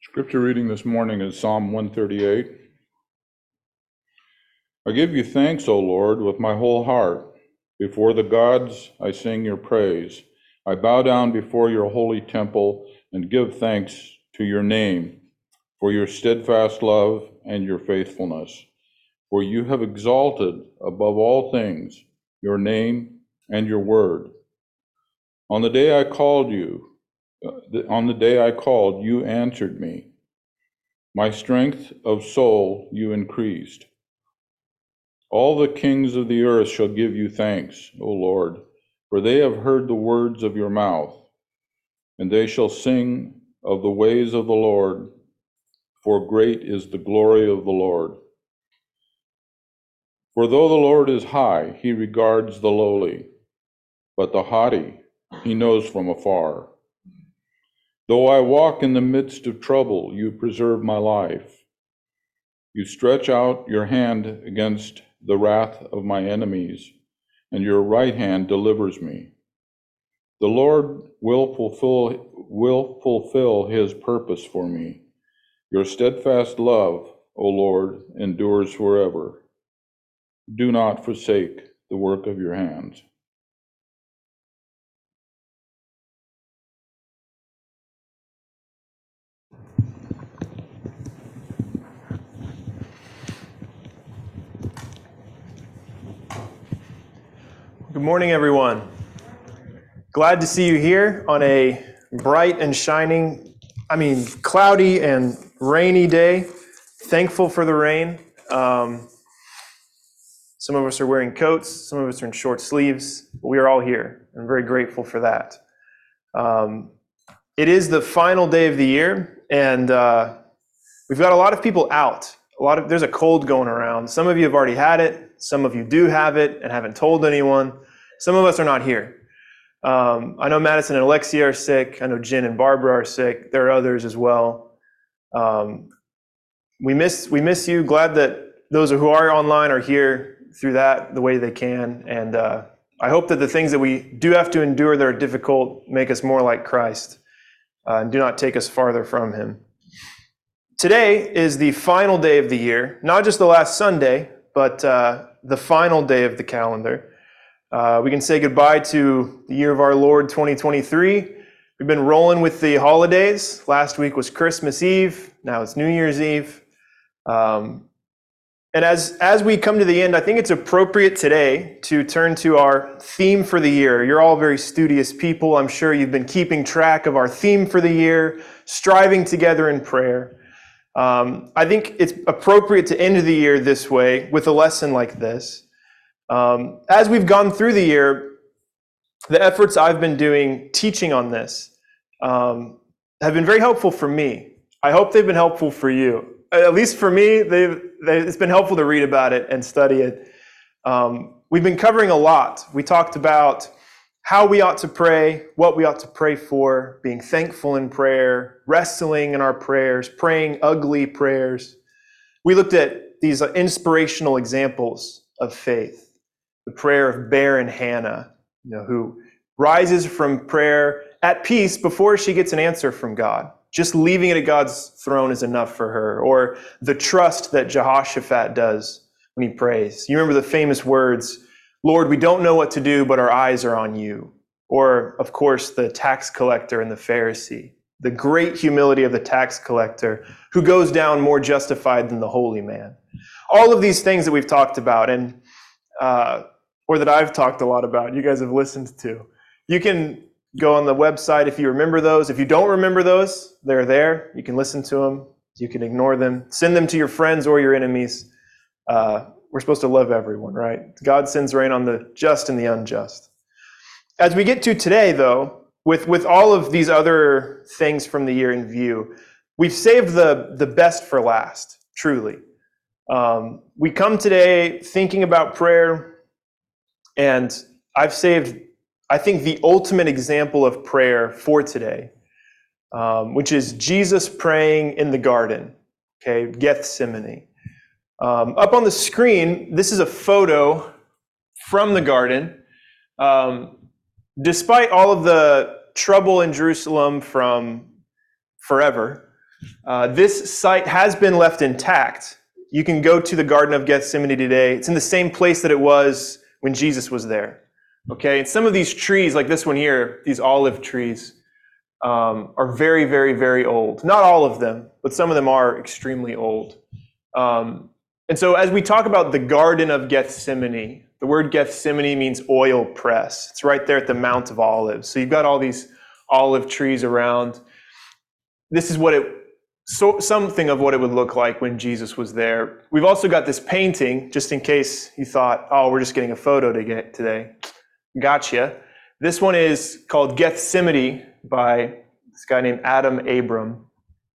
Scripture reading this morning is Psalm 138. I give you thanks, O Lord, with my whole heart. Before the gods, I sing your praise. I bow down before your holy temple and give thanks to your name for your steadfast love and your faithfulness. For you have exalted above all things your name and your word. On the day I called, you answered me. My strength of soul you increased. All the kings of the earth shall give you thanks, O Lord, for they have heard the words of your mouth, and they shall sing of the ways of the Lord, for great is the glory of the Lord. For though the Lord is high, he regards the lowly, but the haughty he knows from afar. Though I walk in the midst of trouble, you preserve my life. You stretch out your hand against the wrath of my enemies, and your right hand delivers me. The Lord will fulfill his purpose for me. Your steadfast love, O Lord, endures forever. Do not forsake the work of your hands. Good morning, everyone. Glad to see you here on a bright and cloudy and rainy day. Thankful for the rain. Some of us are wearing coats, some of us are in short sleeves, but we are all here. I'm very grateful for that. It is the final day of the year, and we've got a lot of people out. There's a cold going around. Some of you have already had it. Some of you do have it and haven't told anyone. Some of us are not here. I know Madison and Alexia are sick. I know Jen and Barbara are sick. There are others as well. We miss you. Glad that those who are online are here through that the way they can. And I hope that the things that we do have to endure that are difficult make us more like Christ and do not take us farther from him. Today is the final day of the year, not just the last Sunday, but the final day of the calendar. We can say goodbye to the year of our Lord 2023. We've been rolling with the holidays. Last week was Christmas Eve. Now it's New Year's Eve. And as we come to the end, I think it's appropriate today to turn to our theme for the year. You're all very studious people. I'm sure you've been keeping track of our theme for the year, striving together in prayer. I think it's appropriate to end the year this way with a lesson like this. As we've gone through the year, the efforts I've been doing teaching on this have been very helpful for me. I hope they've been helpful for you. At least for me, it's been helpful to read about it and study it. We've been covering a lot. We talked about how we ought to pray, what we ought to pray for, being thankful in prayer, wrestling in our prayers, praying ugly prayers. We looked at these inspirational examples of faith. The prayer of barren Hannah, who rises from prayer at peace before she gets an answer from God. Just leaving it at God's throne is enough for her. Or the trust that Jehoshaphat does when he prays. You remember the famous words, "Lord, we don't know what to do, but our eyes are on you." Or, of course, the tax collector and the Pharisee. The great humility of the tax collector who goes down more justified than the holy man. All of these things that we've talked about and or that I've talked a lot about, you guys have listened to. You can go on the website if you remember those. If you don't remember those, they're there. You can listen to them. You can ignore them. Send them to your friends or your enemies. We're supposed to love everyone, right? God sends rain on the just and the unjust. As we get to today, though, with all of these other things from the year in view, we've saved the best for last, truly. We come today thinking about prayer, and I've saved, I think, the ultimate example of prayer for today, which is Jesus praying in the garden, Gethsemane. Up on the screen, this is a photo from the garden. Despite all of the trouble in Jerusalem from forever, This site has been left intact. You can go to the Garden of Gethsemane today. It's in the same place that it was when Jesus was there. Okay, and some of these trees, like this one here, these olive trees, are very, very, very old. Not all of them, but some of them are extremely old. And so as we talk about the Garden of Gethsemane, the word Gethsemane means oil press. It's right there at the Mount of Olives. So you've got all these olive trees around. This is something of what it would look like when Jesus was there. We've also got this painting, just in case you thought, oh, we're just getting a photo to get today. Gotcha. This one is called Gethsemane by this guy named Adam Abram.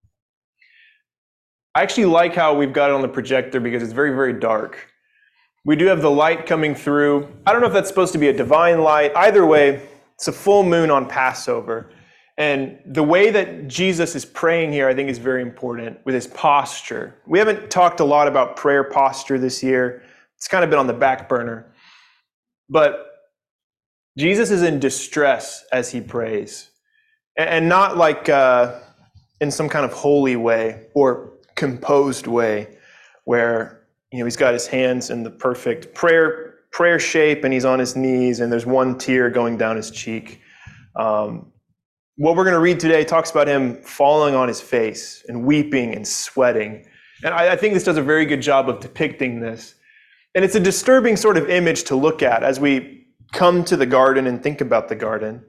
I actually like how we've got it on the projector because it's very, very dark. We do have the light coming through. I don't know if that's supposed to be a divine light. Either way, it's a full moon on Passover. And the way that Jesus is praying here, I think, is very important with his posture. We haven't talked a lot about prayer posture this year. It's kind of been on the back burner. But Jesus is in distress as he prays. And not like in some kind of holy way or composed way where he's got his hands in the perfect prayer shape and he's on his knees and there's one tear going down his cheek. What we're going to read today talks about him falling on his face and weeping and sweating. And I think this does a very good job of depicting this. And it's a disturbing sort of image to look at as we come to the garden and think about the garden.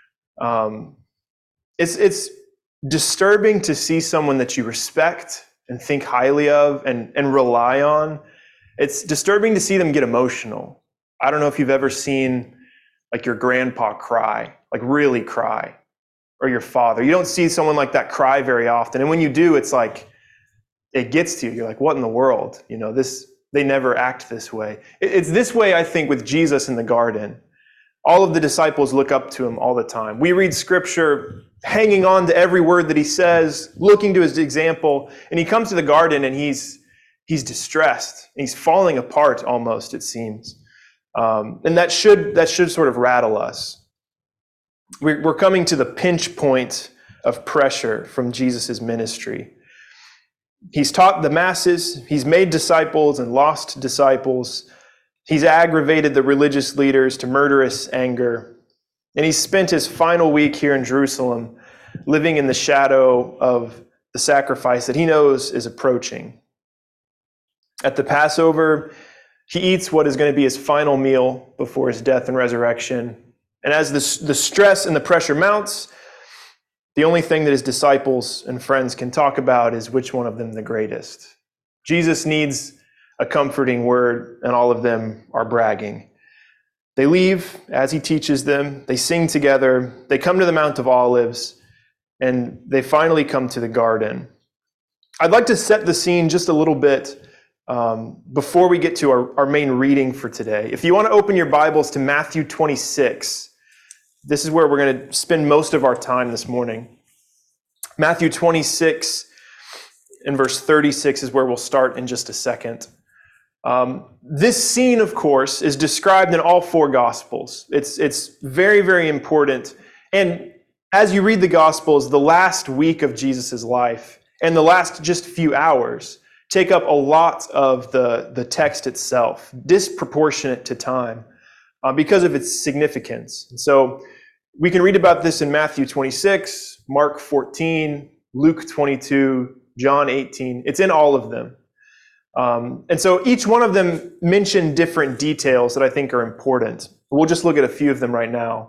It's disturbing to see someone that you respect and think highly of and rely on. It's disturbing to see them get emotional. I don't know if you've ever seen like your grandpa cry, like really cry, or your father. You don't see someone like that cry very often. And when you do, it's like, it gets to you. You're like, what in the world? They never act this way. It's this way, I think, with Jesus in the garden. All of the disciples look up to him all the time. We read scripture hanging on to every word that he says, looking to his example. And he comes to the garden and he's distressed. And he's falling apart almost, it seems. And that should sort of rattle us. We're coming to the pinch point of pressure from Jesus' ministry. He's taught the masses, he's made disciples and lost disciples. He's aggravated the religious leaders to murderous anger. And he's spent his final week here in Jerusalem living in the shadow of the sacrifice that he knows is approaching. At the Passover, he eats what is going to be his final meal before his death and resurrection. And as the stress and the pressure mounts, the only thing that his disciples and friends can talk about is which one of them the greatest. Jesus needs a comforting word, and all of them are bragging. They leave as he teaches them. They sing together. They come to the Mount of Olives, and they finally come to the garden. I'd like to set the scene just a little bit before we get to our main reading for today. If you want to open your Bibles to Matthew 26, this is where we're going to spend most of our time this morning. Matthew 26 and verse 36 is where we'll start in just a second. This scene, of course, is described in all four Gospels. It's very, very important. And as you read the Gospels, the last week of Jesus' life and the last just few hours take up a lot of the text itself, disproportionate to time, because of its significance. And so we can read about this in Matthew 26, Mark 14, Luke 22, John 18. It's in all of them. And so each one of them mention different details that I think are important. We'll just look at a few of them right now.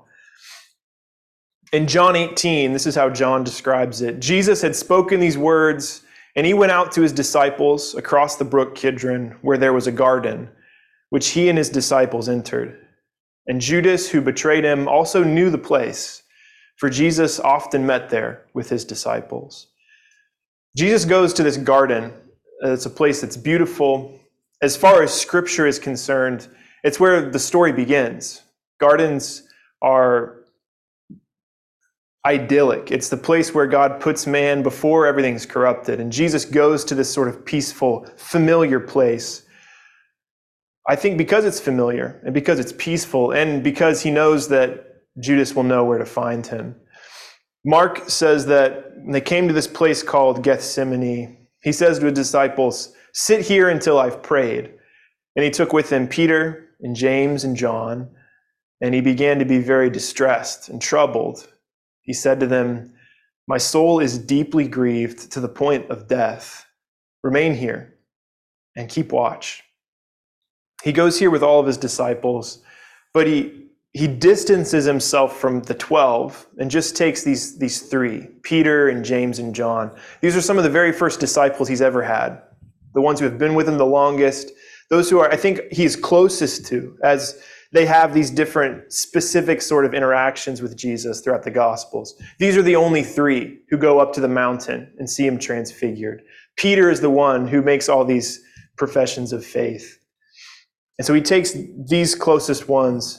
In John 18, this is how John describes it. Jesus had spoken these words, and he went out to his disciples across the brook Kidron, where there was a garden, which he and his disciples entered. And Judas, who betrayed him, also knew the place, for Jesus often met there with his disciples. Jesus goes to this garden. It's a place that's beautiful. As far as Scripture is concerned, it's where the story begins. Gardens are idyllic. It's the place where God puts man before everything's corrupted. And Jesus goes to this sort of peaceful, familiar place. I think because it's familiar and because it's peaceful and because he knows that Judas will know where to find him. Mark says that when they came to this place called Gethsemane, he says to his disciples, "Sit here until I've prayed." And he took with him Peter and James and John, and he began to be very distressed and troubled. He said to them, "My soul is deeply grieved to the point of death. Remain here and keep watch." He goes here with all of his disciples, but he distances himself from the 12 and just takes these three, Peter and James and John. These are some of the very first disciples he's ever had, the ones who have been with him the longest, those who I think he's closest to, as they have these different specific sort of interactions with Jesus throughout the Gospels. These are the only three who go up to the mountain and see him transfigured. Peter is the one who makes all these professions of faith. And so he takes these closest ones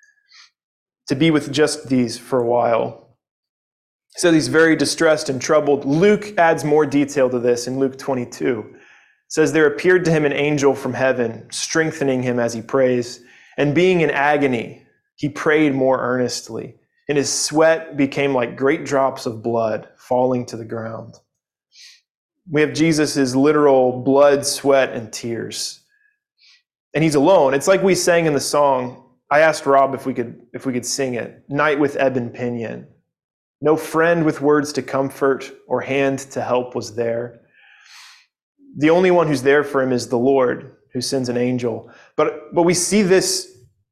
to be with just these for a while. So he's very distressed and troubled. Luke adds more detail to this in Luke 22. It says, "There appeared to him an angel from heaven, strengthening him as he prays. And being in agony, he prayed more earnestly, and his sweat became like great drops of blood falling to the ground." We have Jesus' literal blood, sweat, and tears. And he's alone. It's like we sang in the song. I asked Rob if we could sing it. "Night with ebb and pinion. No friend with words to comfort or hand to help was there. The only one who's there for him is the Lord, who sends an angel." But we see this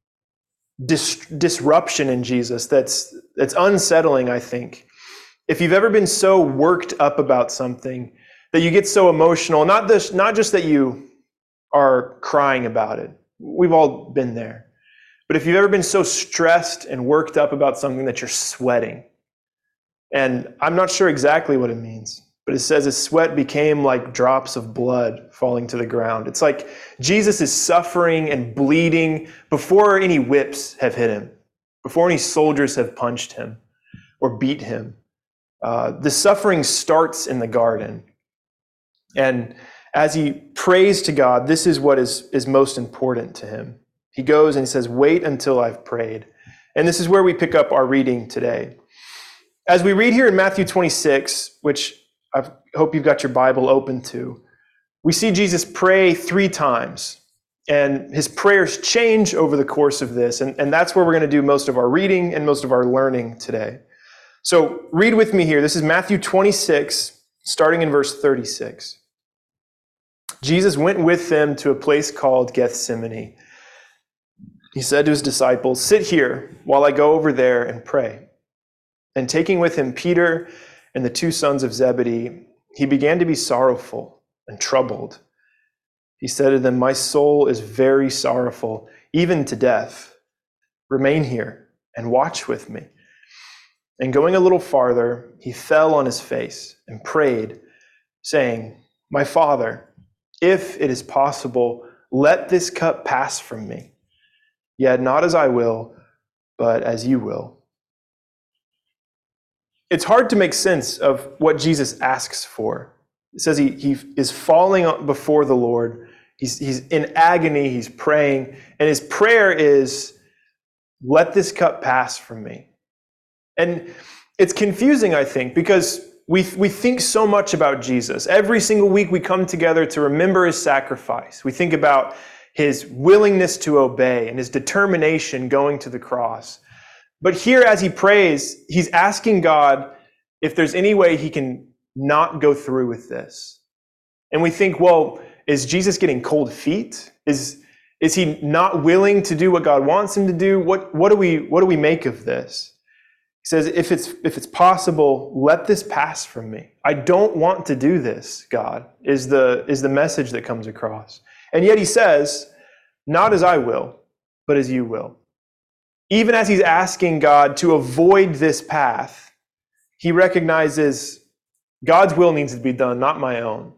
disruption in Jesus that's unsettling, I think. If you've ever been so worked up about something that you get so emotional, not just that you are crying about it. We've all been there. But if you've ever been so stressed and worked up about something that you're sweating, and I'm not sure exactly what it means, but it says his sweat became like drops of blood falling to the ground. It's like Jesus is suffering and bleeding before any whips have hit him, before any soldiers have punched him or beat him. The suffering starts in the garden. And as he prays to God, this is what is most important to him. He goes and he says, "Wait until I've prayed." And this is where we pick up our reading today. As we read here in Matthew 26, which I hope you've got your Bible open to, we see Jesus pray 3 times. And his prayers change over the course of this. And that's where we're going to do most of our reading and most of our learning today. So read with me here. This is Matthew 26, starting in verse 36. Jesus went with them to a place called Gethsemane. He said to his disciples, "Sit here while I go over there and pray." And taking with him Peter and the 2 sons of Zebedee, he began to be sorrowful and troubled. He said to them, "My soul is very sorrowful, even to death. Remain here and watch with me." And going a little farther, he fell on his face and prayed, saying, "My Father, if it is possible, let this cup pass from me. Yet not as I will, but as you will." It's hard to make sense of what Jesus asks for. It says he is falling before the Lord. He's in agony. He's praying. And his prayer is, "Let this cup pass from me." And it's confusing, I think, because we think so much about Jesus. Every single week we come together to remember his sacrifice. We think about his willingness to obey and his determination going to the cross. But here, as he prays, he's asking God if there's any way he can not go through with this. And we think, well, is Jesus getting cold feet? Is he not willing to do what God wants him to do? What do we make of this? He says, if it's possible, let this pass from me. I don't want to do this, God, is the message that comes across. And yet he says, "Not as I will, but as you will." Even as he's asking God to avoid this path, he recognizes God's will needs to be done, not my own.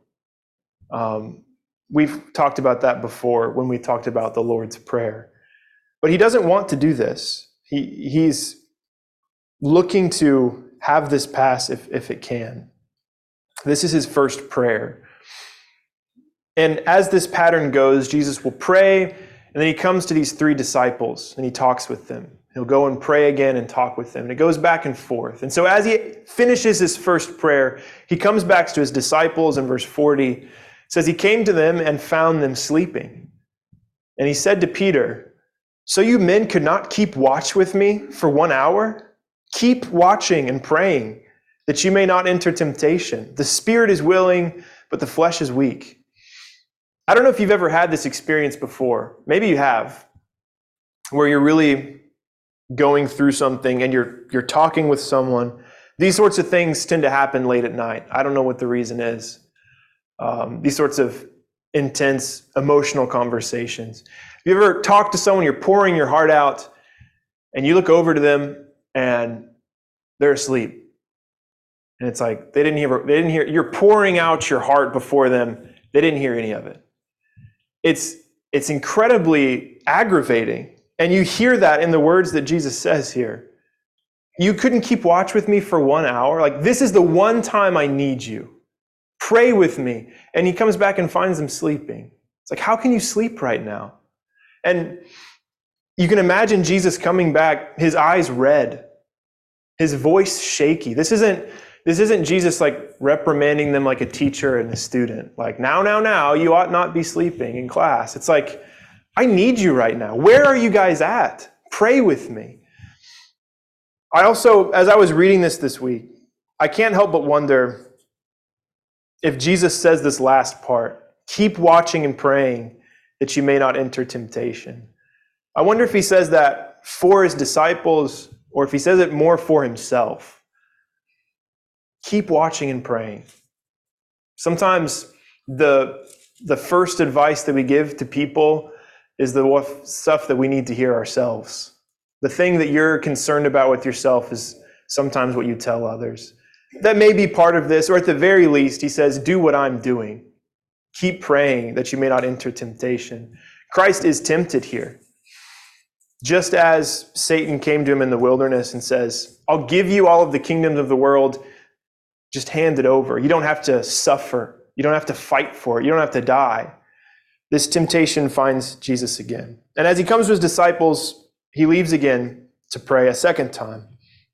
We've talked about that before when we talked about the Lord's Prayer. But he doesn't want to do this. He's looking to have this pass if it can. This is his first prayer. And as this pattern goes, Jesus will pray, and then he comes to these 3 disciples, and he talks with them. He'll go and pray again and talk with them. And it goes back and forth. And so as he finishes his first prayer, he comes back to his disciples in verse 40. It says, he came to them and found them sleeping. And he said to Peter, so you men could not keep watch with me for 1 hour? Keep watching and praying that you may not enter temptation. The spirit is willing, but the flesh is weak. I don't know if you've ever had this experience before. Maybe you have, where you're really going through something and you're talking with someone. These sorts of things tend to happen late at night. I don't know what the reason is. These sorts of intense emotional conversations. Have you ever talked to someone, you're pouring your heart out, and you look over to them and they're asleep? And it's like they didn't hear. You're pouring out your heart before them. They didn't hear any of it. It's incredibly aggravating. And you hear that in the words that Jesus says here. You couldn't keep watch with me for 1 hour? Like, this is the one time I need you. Pray with me. And he comes back and finds them sleeping. It's like, how can you sleep right now? And you can imagine Jesus coming back, his eyes red, his voice shaky. This isn't Jesus like reprimanding them like a teacher and a student. Like, now, you ought not be sleeping in class. It's like, I need you right now. Where are you guys at? Pray with me. I also, as I was reading this week, I can't help but wonder if Jesus says this last part, keep watching and praying that you may not enter temptation. I wonder if he says that for his disciples or if he says it more for himself. Keep watching and praying. Sometimes the first advice that we give to people is the stuff that we need to hear ourselves. The thing that you're concerned about with yourself is sometimes what you tell others. That may be part of this, or at the very least, he says, do what I'm doing. Keep praying that you may not enter temptation. Christ is tempted here. Just as Satan came to him in the wilderness and says, I'll give you all of the kingdoms of the world, just hand it over. You don't have to suffer. You don't have to fight for it. You don't have to die. This temptation finds Jesus again. And as he comes to his disciples, he leaves again to pray a second time.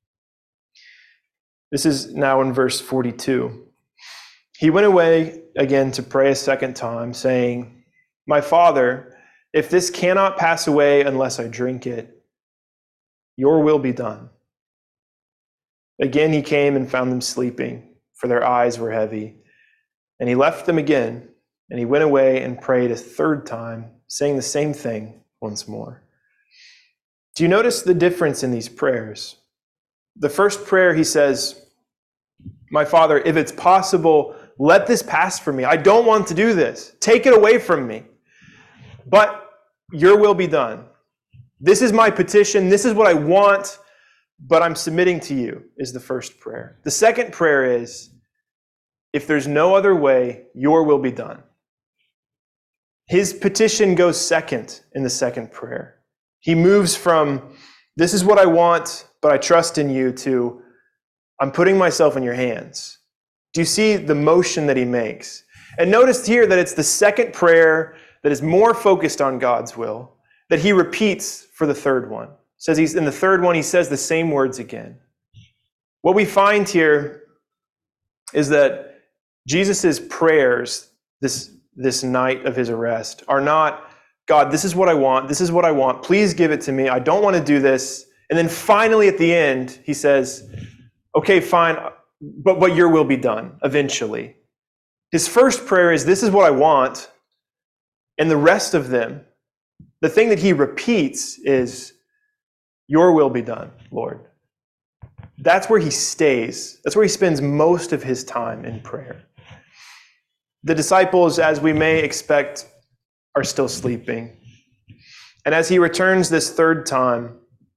This is now in verse 42. He went away again to pray a second time, saying, my Father, if this cannot pass away unless I drink it, your will be done. Again he came and found them sleeping, for their eyes were heavy. And he left them again, and he went away and prayed a third time, saying the same thing once more. Do you notice the difference in these prayers? The first prayer, he says, my Father, if it's possible, let this pass from me. I don't want to do this. Take it away from me. But your will be done. This is my petition. This is what I want, but I'm submitting to you, is the first prayer. The second prayer is, if there's no other way, your will be done. His petition goes second in the second prayer. He moves from, this is what I want, but I trust in you, to, I'm putting myself in your hands. Do you see the motion that he makes? And notice here that it's the second prayer that is more focused on God's will, that he repeats for the third one. Says he's in the third one, he says the same words again. What we find here is that Jesus' prayers this night of his arrest are not, God, this is what I want. This is what I want. Please give it to me. I don't want to do this. And then finally at the end, he says, okay, fine, but your will be done eventually. His first prayer is, this is what I want. And the rest of them, the thing that he repeats is, your will be done, Lord. That's where he stays. That's where he spends most of his time in prayer. The disciples, as we may expect, are still sleeping. And as he returns this third time,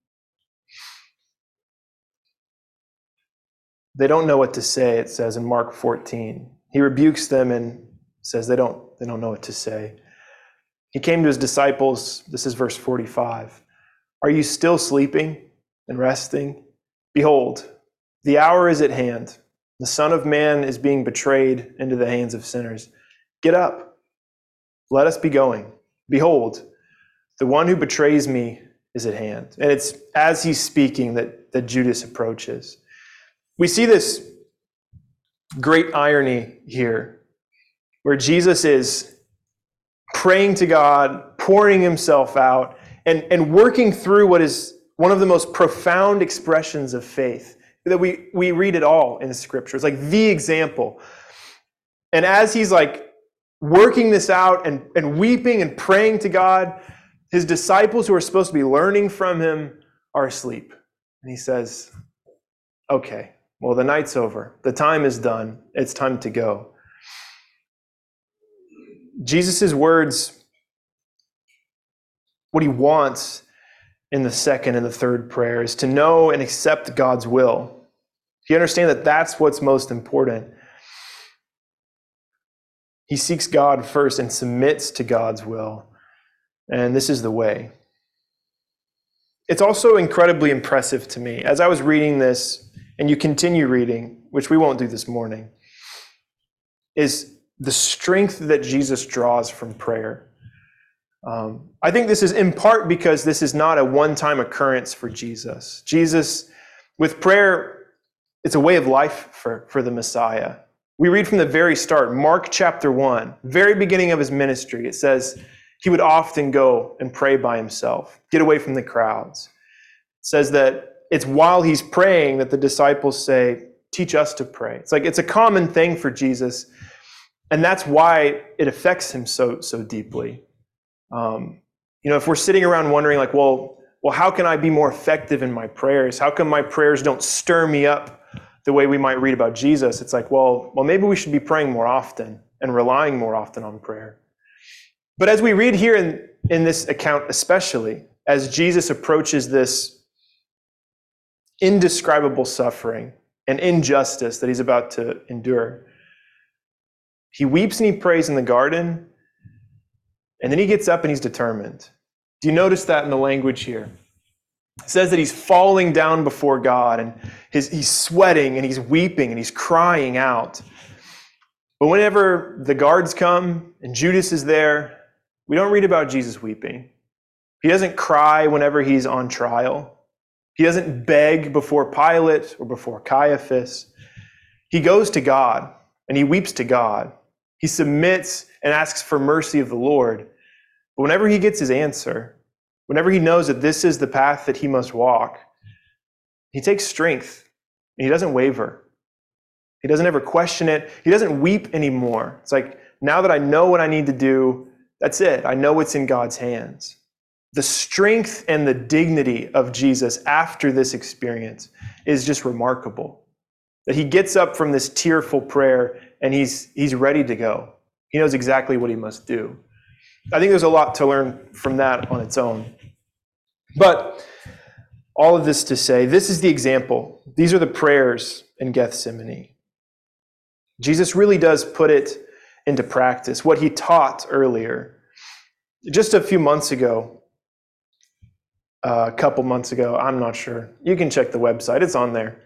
they don't know what to say, it says in Mark 14. He rebukes them and says they don't know what to say. He came to his disciples, this is verse 45. Are you still sleeping and resting? Behold, the hour is at hand. The Son of Man is being betrayed into the hands of sinners. Get up. Let us be going. Behold, the one who betrays me is at hand. And it's as he's speaking that Judas approaches. We see this great irony here, where Jesus is praying to God, pouring himself out, and working through what is one of the most profound expressions of faith that we read it all in Scripture. It's like the example. And as he's like working this out and weeping and praying to God, his disciples who are supposed to be learning from him are asleep. And he says, okay, well, the night's over. The time is done. It's time to go. Jesus' words, what he wants in the second and the third prayer is to know and accept God's will. You understand that that's what's most important. He seeks God first and submits to God's will. And this is the way. It's also incredibly impressive to me. As I was reading this, and you continue reading, which we won't do this morning, is the strength that Jesus draws from prayer. I think this is in part because this is not a one-time occurrence for Jesus. Jesus, with prayer, it's a way of life for the Messiah. We read from the very start, Mark chapter 1, very beginning of his ministry, it says he would often go and pray by himself, get away from the crowds. It says that it's while he's praying that the disciples say, teach us to pray. It's a common thing for Jesus, and that's why it affects him so deeply. If we're sitting around wondering like, well, how can I be more effective in my prayers? How come my prayers don't stir me up the way we might read about Jesus? It's like, well, maybe we should be praying more often and relying more often on prayer. But as we read here in this account, especially as Jesus approaches this indescribable suffering and injustice that he's about to endure, he weeps and he prays in the garden, and then he gets up and he's determined. Do you notice that in the language here? It says that he's falling down before God, and he's sweating and he's weeping and he's crying out. But whenever the guards come and Judas is there, we don't read about Jesus weeping. He doesn't cry whenever he's on trial. He doesn't beg before Pilate or before Caiaphas. He goes to God and he weeps to God. He submits and asks for mercy of the Lord. But whenever he gets his answer, whenever he knows that this is the path that he must walk, he takes strength and he doesn't waver. He doesn't ever question it. He doesn't weep anymore. It's like, now that I know what I need to do, that's it. I know it's in God's hands. The strength and the dignity of Jesus after this experience is just remarkable. That he gets up from this tearful prayer and he's ready to go. He knows exactly what he must do. I think there's a lot to learn from that on its own. But all of this to say, this is the example. These are the prayers in Gethsemane. Jesus really does put it into practice, what he taught earlier. Just a few months ago, a couple months ago, I'm not sure. You can check the website, it's on there.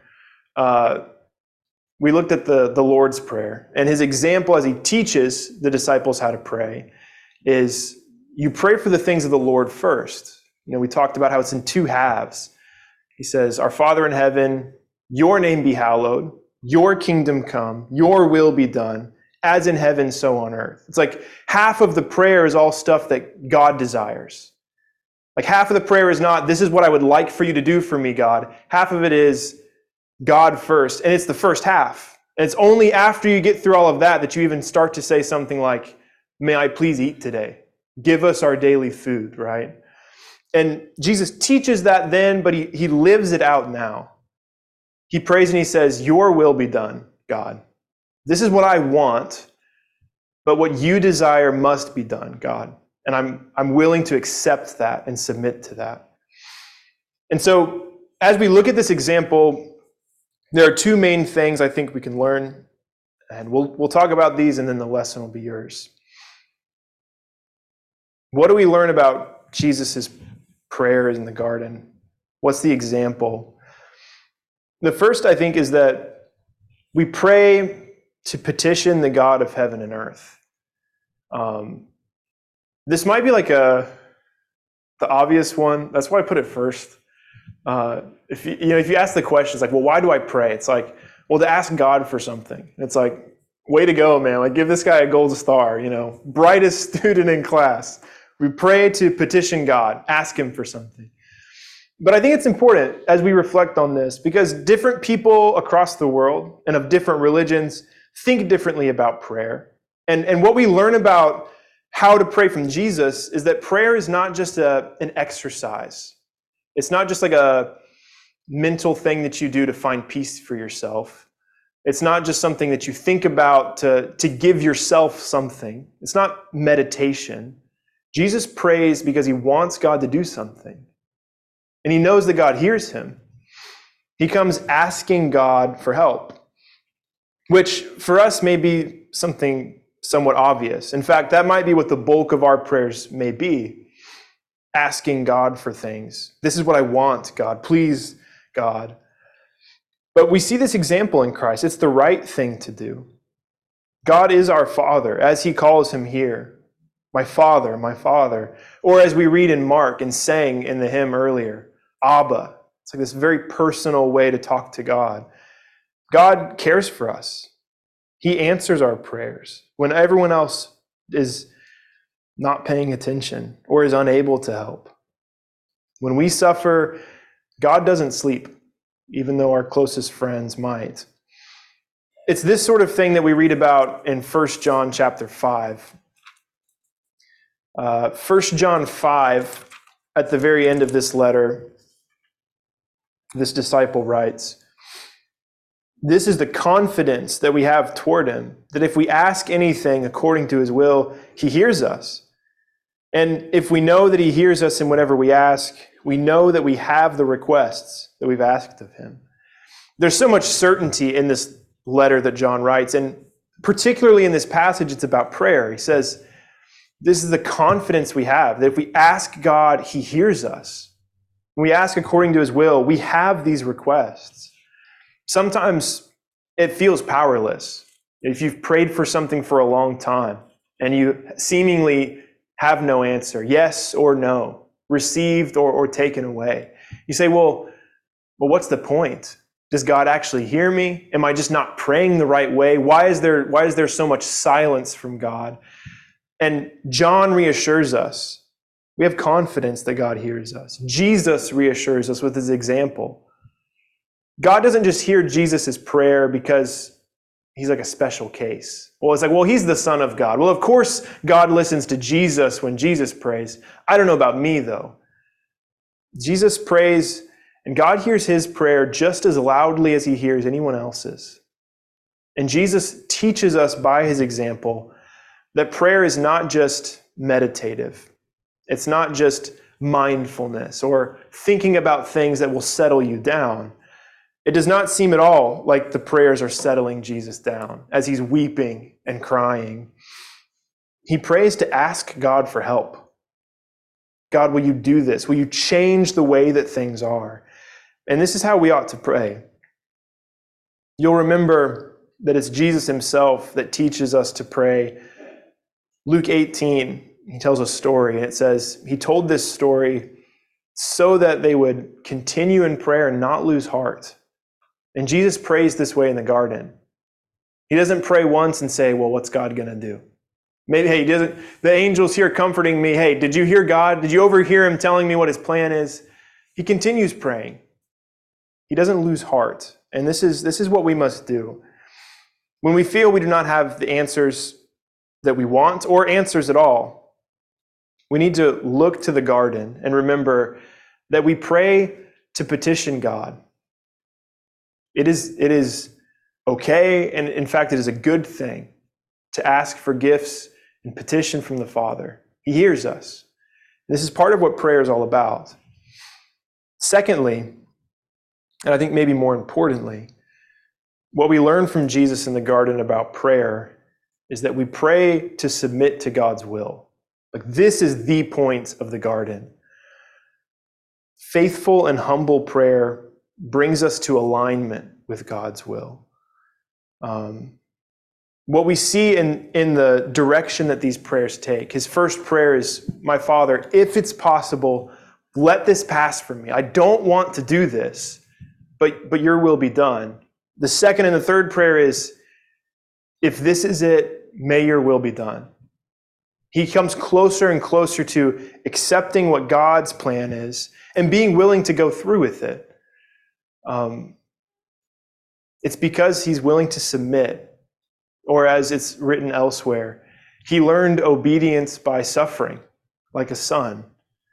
We looked at the Lord's Prayer, and his example as he teaches the disciples how to pray is you pray for the things of the Lord first. We talked about how it's in two halves. He says, our Father in heaven, your name be hallowed, your kingdom come, your will be done, as in heaven, so on earth. It's like half of the prayer is all stuff that God desires. Like half of the prayer is not, this is what I would like for you to do for me, God. Half of it is God first, and it's the first half. And it's only after you get through all of that you even start to say something like, may I please eat today? Give us our daily food, right? And Jesus teaches that then, but he lives it out now. He prays and he says, your will be done, God. This is what I want, but what you desire must be done, God. And I'm willing to accept that and submit to that. And so as we look at this example, there are two main things I think we can learn, and we'll talk about these and then the lesson will be yours. What do we learn about Jesus' prayers in the garden? What's the example? The first, I think, is that we pray to petition the God of heaven and earth. This might be like a the obvious one. That's why I put it first. If you ask the questions like, well, why do I pray? It's like, well, to ask God for something. It's like, way to go, man. Like, give this guy a gold star, brightest student in class. We pray to petition God, ask him for something. But I think it's important as we reflect on this because different people across the world and of different religions think differently about prayer. And what we learn about how to pray from Jesus is that prayer is not just an exercise. It's not just like a mental thing that you do to find peace for yourself. It's not just something that you think about to give yourself something. It's not meditation. Jesus prays because he wants God to do something. And he knows that God hears him. He comes asking God for help, which for us may be something somewhat obvious. In fact, that might be what the bulk of our prayers may be. Asking God for things. This is what I want, God. Please, God. But we see this example in Christ. It's the right thing to do. God is our Father, as he calls him here. My Father, my Father. Or as we read in Mark and sang in the hymn earlier, Abba. It's like this very personal way to talk to God. God cares for us. He answers our prayers when everyone else is not paying attention or is unable to help. When we suffer, God doesn't sleep, even though our closest friends might. It's this sort of thing that we read about in 1 John chapter 5. 1 John 5, at the very end of this letter, this disciple writes, "This is the confidence that we have toward him, that if we ask anything according to his will, he hears us. And if we know that he hears us in whatever we ask, we know that we have the requests that we've asked of him." There's so much certainty in this letter that John writes, and particularly in this passage, it's about prayer. He says, this is the confidence we have, that if we ask God, he hears us. When we ask according to his will, we have these requests. Sometimes it feels powerless. If you've prayed for something for a long time and you seemingly have no answer, yes or no, received or taken away. You say, well, what's the point? Does God actually hear me? Am I just not praying the right way? Why is there so much silence from God? And John reassures us. We have confidence that God hears us. Jesus reassures us with his example. God doesn't just hear Jesus' prayer because he's like a special case. Well, it's like, well, he's the Son of God. Well, of course, God listens to Jesus when Jesus prays. I don't know about me, though. Jesus prays, and God hears his prayer just as loudly as he hears anyone else's. And Jesus teaches us by his example that prayer is not just meditative. It's not just mindfulness or thinking about things that will settle you down. It does not seem at all like the prayers are settling Jesus down as he's weeping and crying. He prays to ask God for help. God, will you do this? Will you change the way that things are? And this is how we ought to pray. You'll remember that it's Jesus himself that teaches us to pray. Luke 18, he tells a story, and it says, he told this story so that they would continue in prayer and not lose heart. And Jesus prays this way in the garden. He doesn't pray once and say, well, what's God going to do? Maybe, hey, the angel's here comforting me. Hey, did you hear God? Did you overhear him telling me what his plan is? He continues praying. He doesn't lose heart. And this is what we must do. When we feel we do not have the answers that we want or answers at all, we need to look to the garden and remember that we pray to petition God. It is okay, and in fact, it is a good thing to ask for gifts and petition from the Father. He hears us. This is part of what prayer is all about. Secondly, and I think maybe more importantly, what we learn from Jesus in the garden about prayer is that we pray to submit to God's will. Like, this is the point of the garden. Faithful and humble prayer brings us to alignment with God's will. what we see in the direction that these prayers take, his first prayer is, my Father, if it's possible, let this pass from me. I don't want to do this, but your will be done. The second and the third prayer is, if this is it, may your will be done. He comes closer and closer to accepting what God's plan is and being willing to go through with it. It's because he's willing to submit. Or as it's written elsewhere, he learned obedience by suffering, like a son.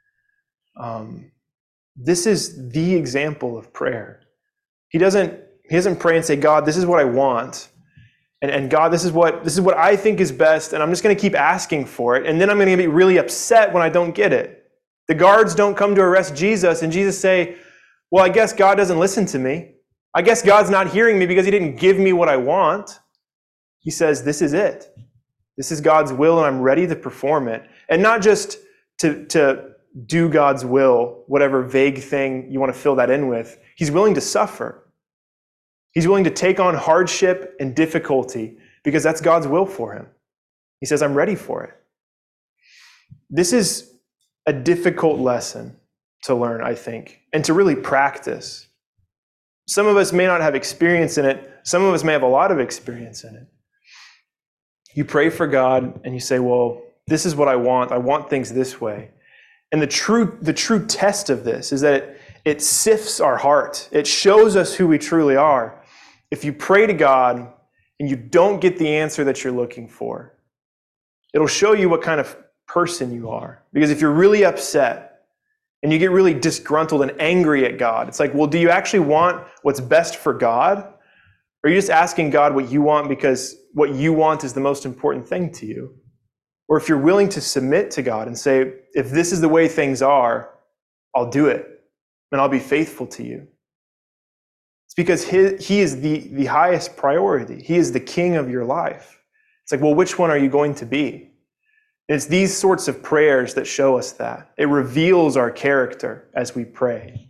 This is the example of prayer. He doesn't pray and say, God, this is what I want. And God, this is what I think is best, and I'm just going to keep asking for it. And then I'm going to be really upset when I don't get it. The guards don't come to arrest Jesus, and Jesus say, well, I guess God doesn't listen to me. I guess God's not hearing me because he didn't give me what I want. He says, this is it. This is God's will, and I'm ready to perform it. And not just to do God's will, whatever vague thing you want to fill that in with. He's willing to suffer. He's willing to take on hardship and difficulty because that's God's will for him. He says, I'm ready for it. This is a difficult lesson to learn, I think, and to really practice. Some of us may not have experience in it. Some of us may have a lot of experience in it. You pray for God and you say, well, this is what I want. I want things this way. And the true test of this is that it sifts our heart. It shows us who we truly are. If you pray to God and you don't get the answer that you're looking for, it'll show you what kind of person you are. Because if you're really upset and you get really disgruntled and angry at God, it's like, well, do you actually want what's best for God? Or are you just asking God what you want because what you want is the most important thing to you? Or if you're willing to submit to God and say, if this is the way things are, I'll do it and I'll be faithful to you. It's because he is the highest priority. He is the king of your life. It's like, well, which one are you going to be? And it's these sorts of prayers that show us that. It reveals our character as we pray.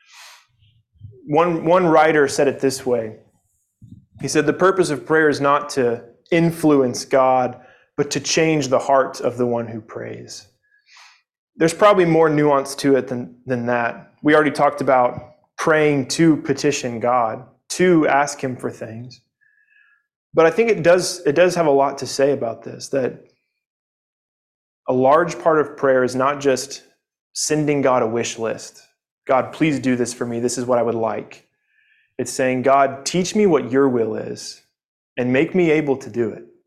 One writer said it this way. He said, the purpose of prayer is not to influence God, but to change the heart of the one who prays. There's probably more nuance to it than that. We already talked about praying to petition God, to ask him for things. But I think it does have a lot to say about this, that a large part of prayer is not just sending God a wish list. God, please do this for me. This is what I would like. It's saying, God, teach me what your will is and make me able to do it.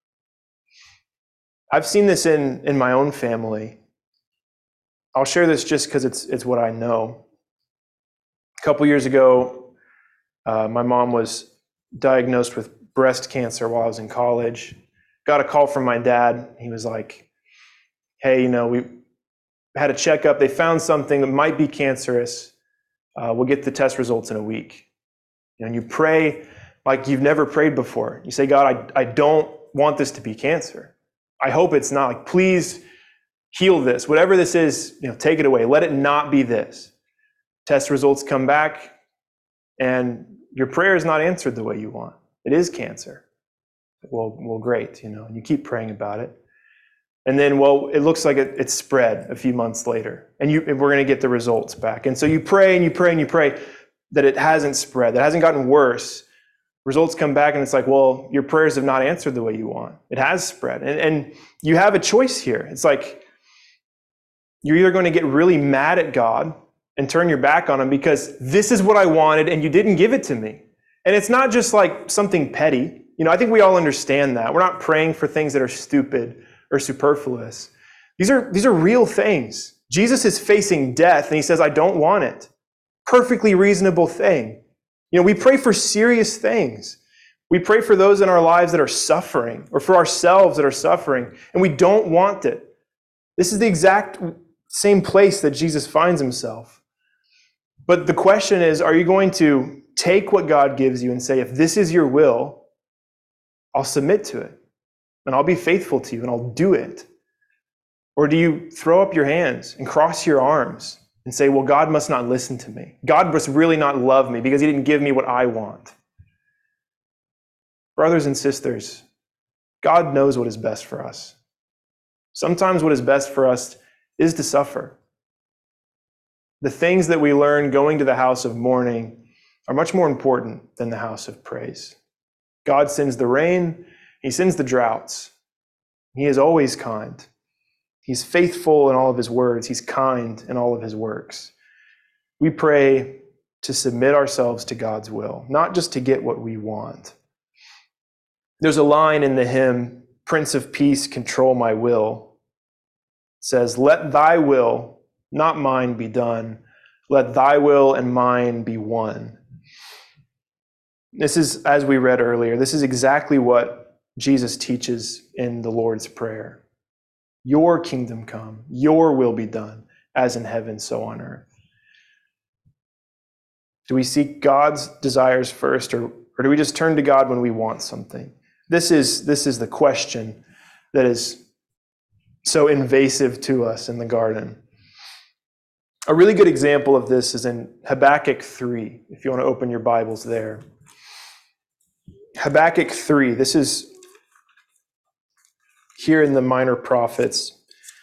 I've seen this in my own family. I'll share this just because it's what I know. A couple years ago, my mom was diagnosed with breast cancer while I was in college. Got a call from my dad. He was like, hey, we had a checkup. They found something that might be cancerous. We'll get the test results in a week. And you pray like you've never prayed before. You say, God, I don't want this to be cancer. I hope it's not. Like, please heal this. Whatever this is, take it away. Let it not be this. Test results come back, and your prayer is not answered the way you want. It is cancer. Well, great. And you keep praying about it. And then, it looks like it's spread a few months later, and we're going to get the results back. And so you pray and you pray and you pray that it hasn't spread, that it hasn't gotten worse. Results come back and it's like, well, your prayers have not answered the way you want. It has spread. And you have a choice here. It's like, you're either going to get really mad at God and turn your back on him because this is what I wanted and you didn't give it to me. And it's not just like something petty. I think we all understand that. We're not praying for things that are stupid or superfluous. These are real things. Jesus is facing death and he says, I don't want it. Perfectly reasonable thing. We pray for serious things. We pray for those in our lives that are suffering or for ourselves that are suffering, and we don't want it. This is the exact same place that Jesus finds himself. But the question is, are you going to take what God gives you and say, if this is your will, I'll submit to it, and I'll be faithful to you, and I'll do it? Or do you throw up your hands and cross your arms and say, well, God must not listen to me. God must really not love me because he didn't give me what I want. Brothers and sisters, God knows what is best for us. Sometimes what is best for us is to suffer. The things that we learn going to the house of mourning are much more important than the house of praise. God sends the rain, he sends the droughts. He is always kind. He's faithful in all of his words. He's kind in all of his works. We pray to submit ourselves to God's will, not just to get what we want. There's a line in the hymn, Prince of Peace, control my will. It says, let thy will, not mine, be done. Let thy will and mine be one. This is, as we read earlier, this is exactly what Jesus teaches in the Lord's Prayer. Your kingdom come, your will be done, as in heaven, so on earth. Do we seek God's desires first, or do we just turn to God when we want something? This is the question that is so invasive to us in the garden. A really good example of this is in Habakkuk 3, if you want to open your Bibles there. Habakkuk 3, this is here in the Minor Prophets.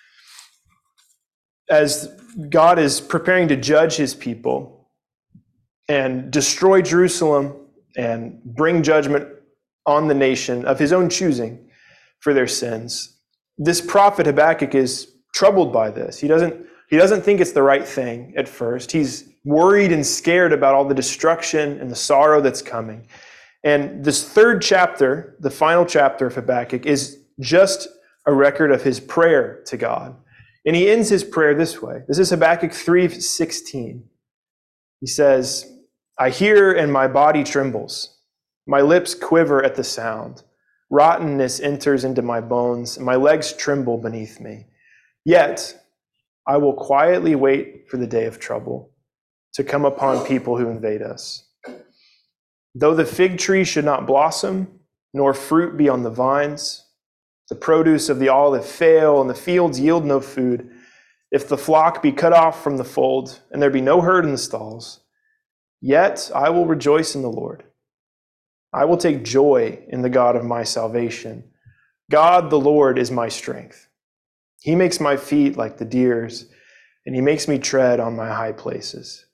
As God is preparing to judge his people and destroy Jerusalem and bring judgment on the nation of his own choosing for their sins, this prophet Habakkuk is troubled by this. He doesn't think it's the right thing at first. He's worried and scared about all the destruction and the sorrow that's coming. And this third chapter, the final chapter of Habakkuk, is just a record of his prayer to God. And he ends his prayer this way. This is Habakkuk 3:16. He says, I hear and my body trembles. My lips quiver at the sound. Rottenness enters into my bones, and my legs tremble beneath me. Yet I will quietly wait for the day of trouble to come upon people who invade us. Though the fig tree should not blossom, nor fruit be on the vines, the produce of the olive fail, and the fields yield no food, if the flock be cut off from the fold, and there be no herd in the stalls, yet I will rejoice in the Lord. I will take joy in the God of my salvation. God, the Lord, is my strength. He makes my feet like the deer's, and he makes me tread on my high places.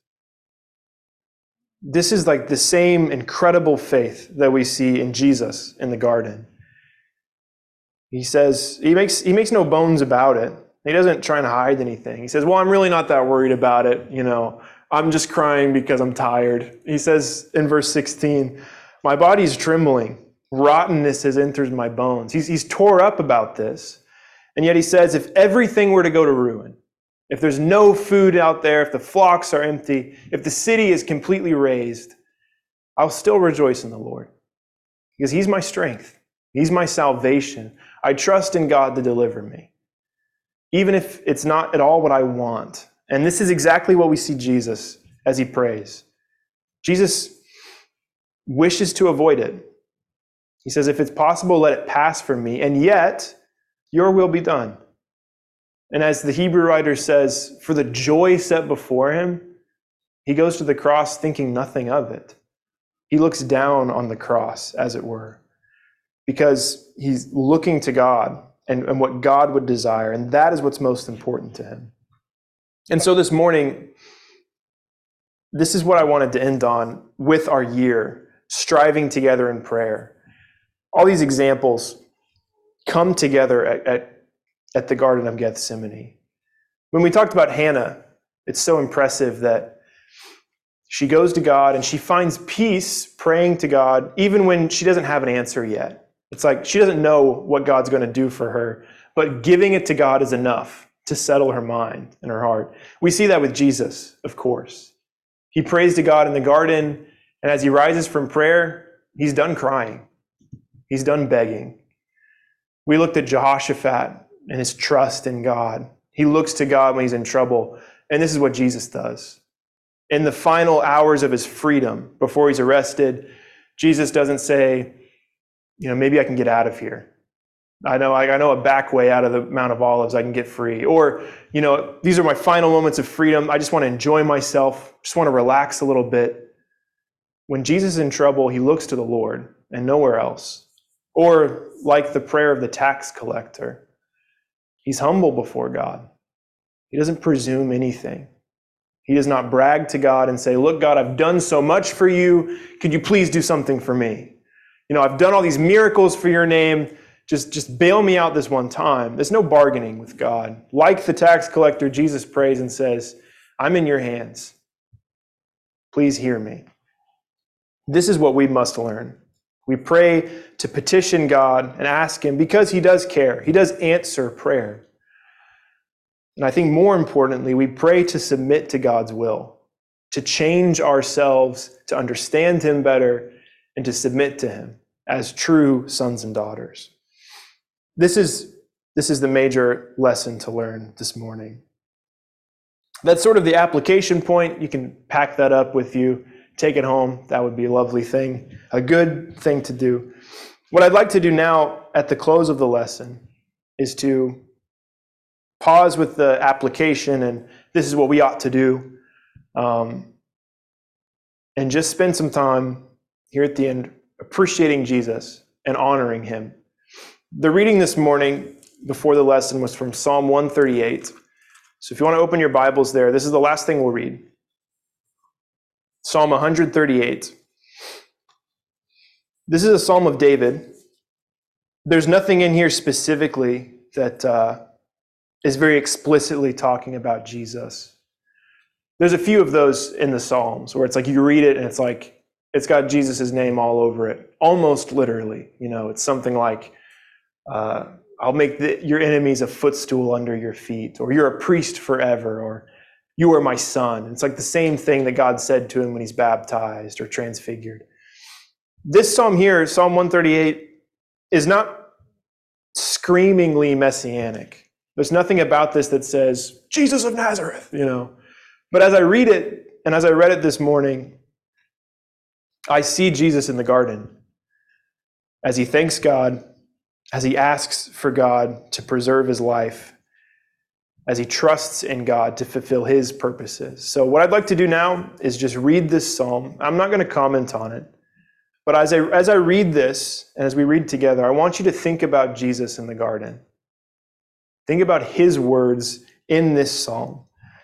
This is like the same incredible faith that we see in Jesus in the garden. He says, he makes no bones about it. He doesn't try to hide anything. He says, well, I'm really not that worried about it. I'm just crying because I'm tired. He says in verse 16, my body's trembling. Rottenness has entered my bones. He's tore up about this. And yet he says, if everything were to go to ruin, if there's no food out there, if the flocks are empty, if the city is completely razed, I'll still rejoice in the Lord because he's my strength. He's my salvation. I trust in God to deliver me, even if it's not at all what I want. And this is exactly what we see Jesus as he prays. Jesus wishes to avoid it. He says, if it's possible, let it pass from me, and yet your will be done. And as the Hebrew writer says, for the joy set before him, he goes to the cross thinking nothing of it. He looks down on the cross, as it were, because he's looking to God and what God would desire, and that is what's most important to him. And so this morning, this is what I wanted to end on with our year, striving together in prayer. All these examples come together at the Garden of Gethsemane. When we talked about Hannah, it's so impressive that she goes to God and she finds peace praying to God even when she doesn't have an answer yet. It's like she doesn't know what God's going to do for her, but giving it to God is enough to settle her mind and her heart. We see that with Jesus, of course. He prays to God in the garden, and as he rises from prayer, he's done crying. He's done begging. We looked at Jehoshaphat and his trust in God. He looks to God when he's in trouble, and this is what Jesus does. In the final hours of his freedom, before he's arrested, Jesus doesn't say, maybe I can get out of here. I know a back way out of the Mount of Olives, I can get free. Or, these are my final moments of freedom. I just want to enjoy myself, just want to relax a little bit. When Jesus is in trouble, he looks to the Lord and nowhere else. Or like the prayer of the tax collector, he's humble before God. He doesn't presume anything. He does not brag to God and say, look, God, I've done so much for you. Could you please do something for me? I've done all these miracles for your name. Just bail me out this one time. There's no bargaining with God. Like the tax collector, Jesus prays and says, I'm in your hands. Please hear me. This is what we must learn. We pray to petition God and ask him because he does care. He does answer prayer. And I think more importantly, we pray to submit to God's will, to change ourselves, to understand him better, and to submit to him as true sons and daughters. This is the major lesson to learn this morning. That's sort of the application point. You can pack that up with you, take it home. That would be a lovely thing, a good thing to do. What I'd like to do now at the close of the lesson is to pause with the application, and this is what we ought to do, and just spend some time here at the end appreciating Jesus and honoring him. The reading this morning before the lesson was from Psalm 138. So if you want to open your Bibles there, this is the last thing we'll read. Psalm 138. This is a Psalm of David. There's nothing in here specifically that is very explicitly talking about Jesus. There's a few of those in the Psalms where it's like you read it and it's like it's got Jesus' name all over it, almost literally. It's something like, I'll make your enemies a footstool under your feet, or you're a priest forever, or you are my son. It's like the same thing that God said to him when he's baptized or transfigured. This psalm here, Psalm 138, is not screamingly messianic. There's nothing about this that says, Jesus of Nazareth, But as I read it, and as I read it this morning, I see Jesus in the garden as he thanks God, as he asks for God to preserve his life, as he trusts in God to fulfill his purposes. So what I'd like to do now is just read this psalm. I'm not going to comment on it, but as I read this, and as we read together, I want you to think about Jesus in the garden. Think about his words in this psalm.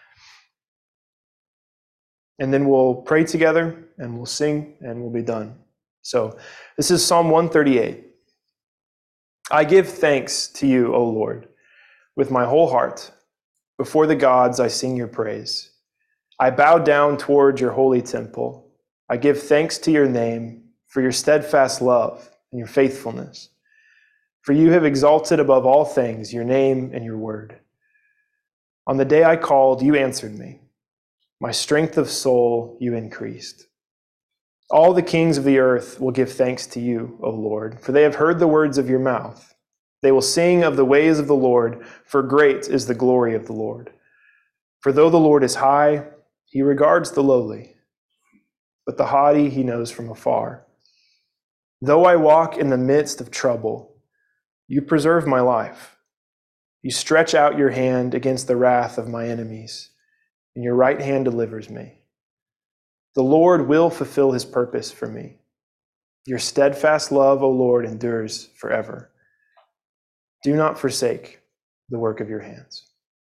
And then we'll pray together, and we'll sing, and we'll be done. So this is Psalm 138. I give thanks to you, O Lord, with my whole heart. Before the gods, I sing your praise. I bow down toward your holy temple. I give thanks to your name for your steadfast love and your faithfulness. For you have exalted above all things your name and your word. On the day I called, you answered me. My strength of soul you increased. All the kings of the earth will give thanks to you, O Lord, for they have heard the words of your mouth. They will sing of the ways of the Lord, for great is the glory of the Lord. For though the Lord is high, he regards the lowly, but the haughty he knows from afar. Though I walk in the midst of trouble, you preserve my life. You stretch out your hand against the wrath of my enemies, and your right hand delivers me. The Lord will fulfill his purpose for me. Your steadfast love, O Lord, endures forever. Do not forsake the work of your hands.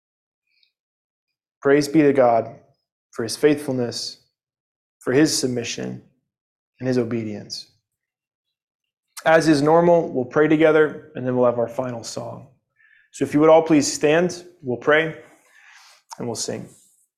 Praise be to God for his faithfulness, for his submission, and his obedience. As is normal, we'll pray together, and then we'll have our final song. So if you would all please stand, we'll pray, and we'll sing.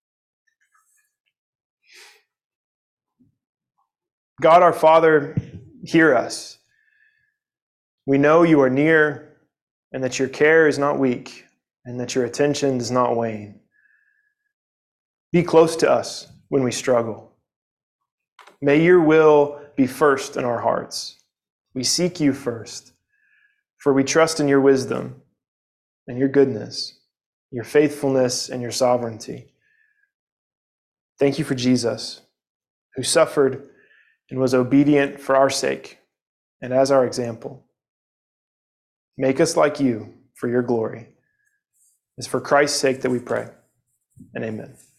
God our Father, hear us. We know you are near, and that your care is not weak, and that your attention does not wane. Be close to us when we struggle. May your will be first in our hearts. We seek you first, for we trust in your wisdom and your goodness, your faithfulness and your sovereignty. Thank you for Jesus, who suffered and was obedient for our sake and as our example. Make us like you for your glory. It's for Christ's sake that we pray, and amen.